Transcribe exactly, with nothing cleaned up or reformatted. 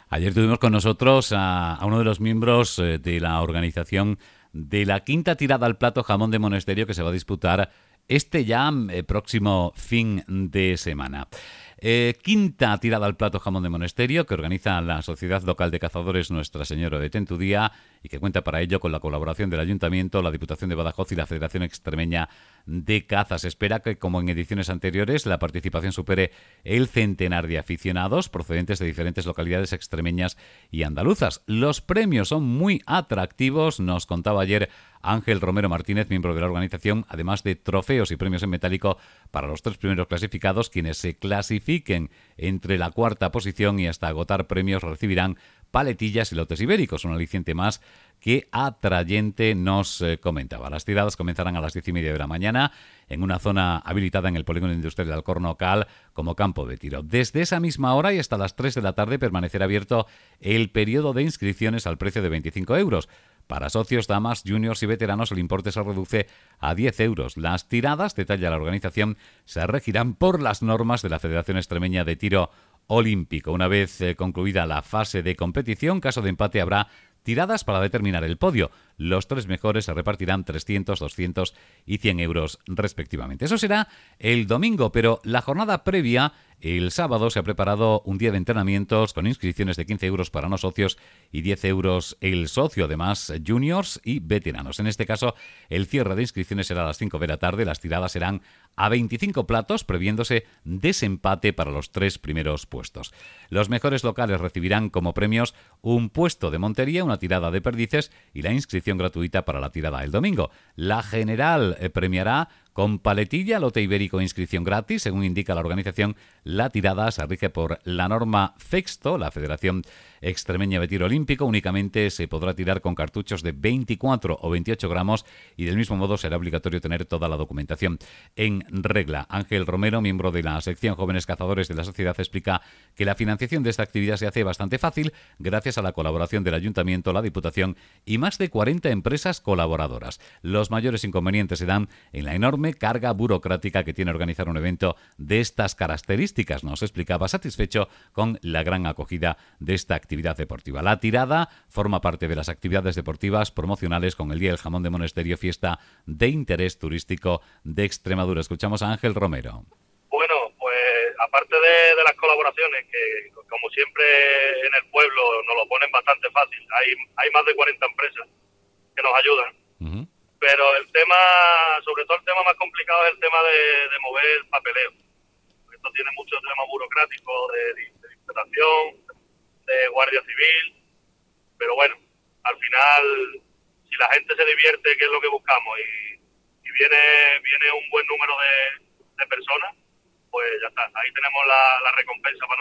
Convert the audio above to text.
Ayer tuvimos con nosotros a, a uno de los miembros eh, de la organización de la quinta tirada al plato jamón de Monesterio que se va a disputar este ya eh, próximo fin de semana. Eh, quinta tirada al plato jamón de Monesterio que organiza la Sociedad Local de Cazadores Nuestra Señora de Tentudía y que cuenta para ello con la colaboración del Ayuntamiento, la Diputación de Badajoz y la Federación Extremeña de Caza. Se espera que, como en ediciones anteriores, la participación supere el centenar de aficionados procedentes de diferentes localidades extremeñas y andaluzas. Los premios son muy atractivos, nos contaba ayer Ángel Romero Martínez, miembro de la organización, además de trofeos y premios en metálico para los tres primeros clasificados. Quienes se clasifiquen entre la cuarta posición y hasta agotar premios recibirán paletillas y lotes ibéricos, un aliciente más que atrayente, nos eh, comentaba. Las tiradas comenzarán a las diez y media de la mañana en una zona habilitada en el Polígono Industrial de Alcornocal como campo de tiro. Desde esa misma hora y hasta las tres de la tarde permanecerá abierto el periodo de inscripciones al precio de veinticinco euros. Para socios, damas, juniors y veteranos el importe se reduce a diez euros. Las tiradas, detalla la organización, se regirán por las normas de la Federación Extremeña de Tiro Olímpico. Una vez eh, concluida la fase de competición, caso de empate habrá tiradas para determinar el podio. Los tres mejores se repartirán trescientos, doscientos y cien euros respectivamente. Eso será el domingo, pero la jornada previa, el sábado, se ha preparado un día de entrenamientos con inscripciones de quince euros para no socios y diez euros el socio, además juniors y veteranos. En este caso, el cierre de inscripciones será a las cinco de la tarde. Las tiradas serán a veinticinco platos, previéndose desempate para los tres primeros puestos. Los mejores locales recibirán como premios un puesto de montería, una tirada de perdices y la inscripción gratuita para la tirada el domingo. La general eh, premiará con paletilla, lote ibérico e inscripción gratis. Según indica la organización, la tirada se rige por la norma FEXTO, la Federación Extremeña de Tiro Olímpico. Únicamente se podrá tirar con cartuchos de veinticuatro o veintiocho gramos y del mismo modo será obligatorio tener toda la documentación en regla. Ángel Romero, miembro de la sección Jóvenes Cazadores de la Sociedad, explica que la financiación de esta actividad se hace bastante fácil gracias a la colaboración del Ayuntamiento, la Diputación y más de cuarenta empresas colaboradoras. Los mayores inconvenientes se dan en la enorme carga burocrática que tiene organizar un evento de estas características. Nos explicaba satisfecho con la gran acogida de esta actividad deportiva. La tirada forma parte de las actividades deportivas promocionales con el Día del Jamón de Monesterio, fiesta de interés turístico de Extremadura. Escuchamos a Ángel Romero. Bueno, pues aparte de, de las colaboraciones, que como siempre en el pueblo nos lo ponen bastante fácil, hay, hay más de cuarenta empresas que nos ayudan. Uh-huh. Pero el tema, sobre todo el tema más complicado es el tema de, de mover el papeleo. Esto tiene mucho tema burocrático, de, de administración, de guardia civil, pero bueno, al final, si la gente se divierte, que es lo que buscamos, y, y viene viene un buen número de, de personas, pues ya está, ahí tenemos la, la recompensa para